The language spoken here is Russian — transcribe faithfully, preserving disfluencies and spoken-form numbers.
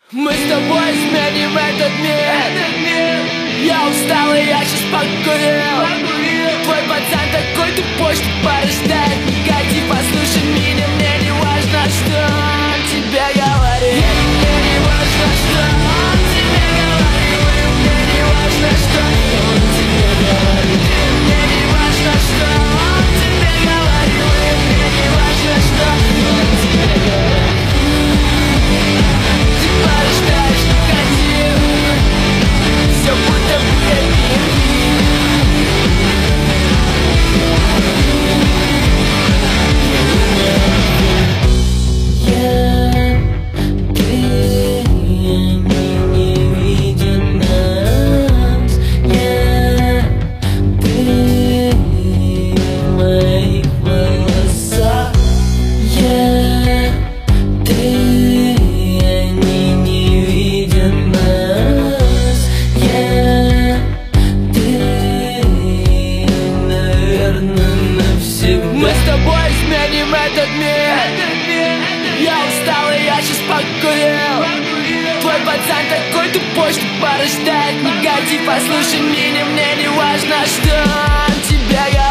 Мы с тобой изменим этот мир, этот мир. Я устал и я сейчас покурил. Твой пацан такой тупой, что порождает негатив. Послушай меня, мне не важно, что он тебе говорит. Мне не важно, что он тебе говорит. Мне не важно, что он тебе говорит. Мне не важно, что он тебе говорит. Мне не важно, что он тебе говорит. Ты порождаешь негатив. Все будто бы один. Мы с тобой изменим этот мир, этот мир. Я устал и я сейчас покурил. Твой пацан такой тупой, что порождает негатив. Послушай меня, мне не важно, что он тебе говорит.